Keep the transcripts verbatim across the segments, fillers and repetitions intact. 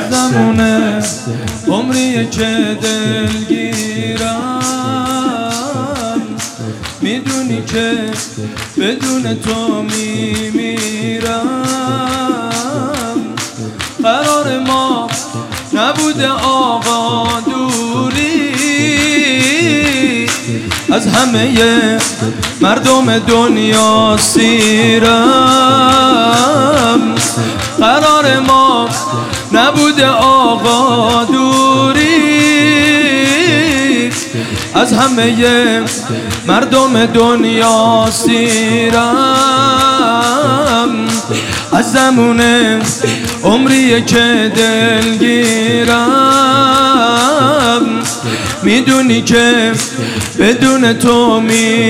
از زمونه عمریه که دلگیرم، میدونی که بدون تو میمیرم. قرار ما نبوده آقا دوری، از همه مردم دنیا سیرم. قرار ما نبوده آقا دوری، از همه مردم دنیا سیرم. از زمونه عمریه که دلگیرم، میدونی که بدون تو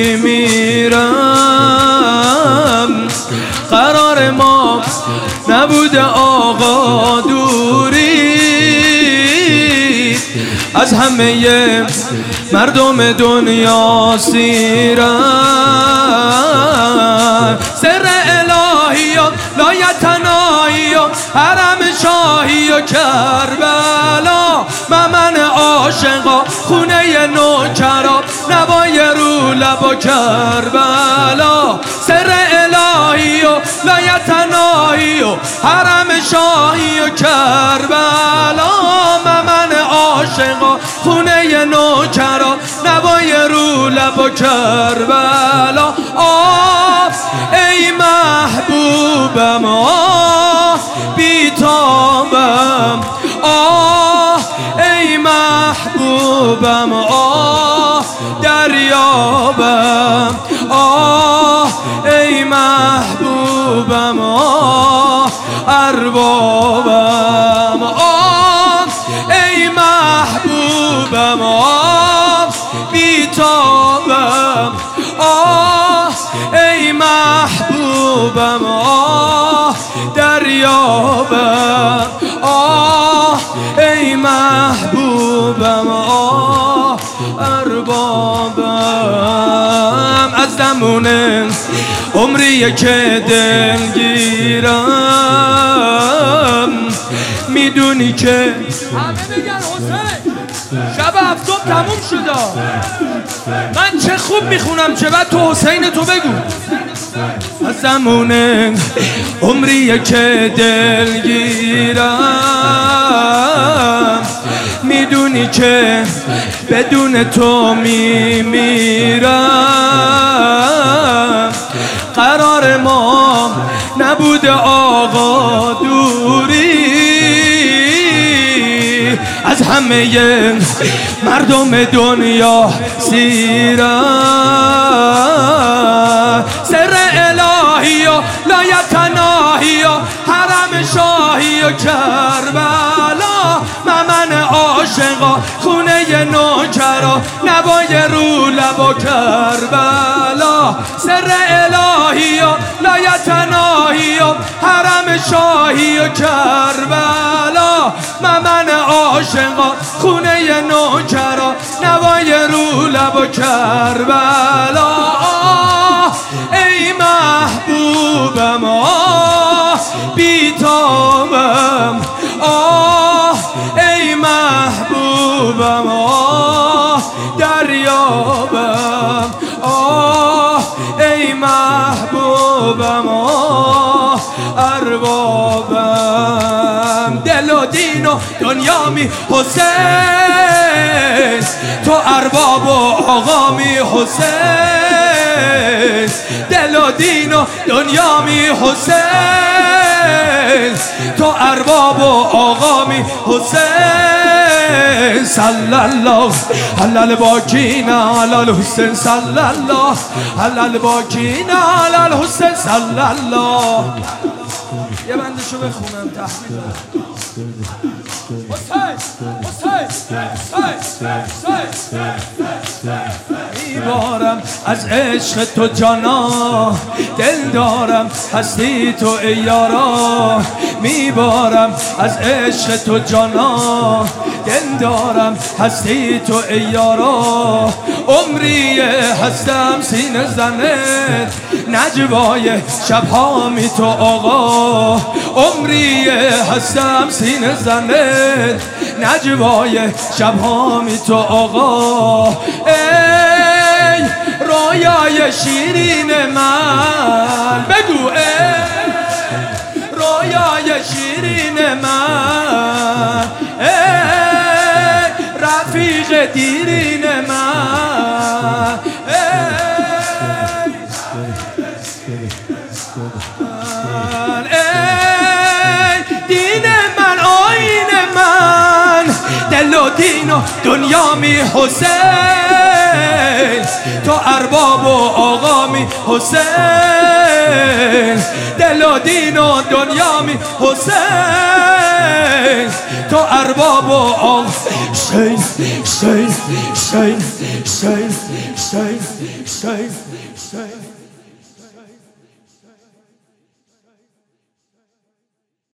میمیرم. قرار ما نبوده آقا دوری، از همه مردم دنیا سیرم. سر الهی و لایتناهی و حرم شاهی و کربلا، من عاشقا خونه نوکرا، نوای رو لب و کربلا. سر الهی و لایتناهی و حرم شاهی و کربلا، من عاشقا خونه نوکرا، نوای رو لب و کربلا. آه ای محبوبم، آه بیتابم، آه ای محبوبم، آه دریابم، آه ای محبوبم، آه اربابم، آه ای محبوبم، آه بیتابم، آه ای محبوبم، آه دریابم، آه ای محبوبم، آه اربابم. از زمونه عمریه که دلگیرم، میدونی که همه میگن حسین شب هفتم تموم شده، من چه خوب میخونم چه بعد تو حسین تو بگو. از زمونه عمریه که دلگیرم، میدونی که بدون تو میمیرم. قرار ما نبوده آقا دوری، از همه مردم دنیا سیرم. سر الهی و لایتناهی و حرم شاهی و کربلا، من عاشقا خونه نوکرا، نوای رو لب و کربلا. سر الهی و لایتناهی و حرم شاهی و کربلا، من عاشقا خونه نوکرا، نوای رو لب و کربلا. آه ای محبوبم، آه بیتابم، آه ای محبوبم، آه دریابم، آه ای محبوبم، آه اربابم. دل و دین و دنیا می حسین، تو ارباب و آقا می حسین. دل و دین و دنیا می حسین، تو ارباب و آقا می حسین. صلی الله علی الباکین علی الحسین، صلی الله علی الباکین علی الحسین، صلی الله. یه بندشو بخونم تحویل حسین حسین حسین حسین میبارم از عشق تو جانا، دل دارم هستی تو ای یارا. میبارم از عشق تو جانا، دل دارم هستی تو ای یارا. عمری هستم سینه زنت، نجوای شبها می تو آقا. عمری هستم سینه زنت، نجوای شبها می تو آقا. ای رویای شیرین من، بگو ای رویای شیرین من، ای رفیق دیرین من، ای دین من آیین من، دل و دین و دنیا می حسین. تو ارباب و آقا می حسین، دل و دین و دنیا می حسین. تو ارباب و آقا. شین شین شین شین شین شین شین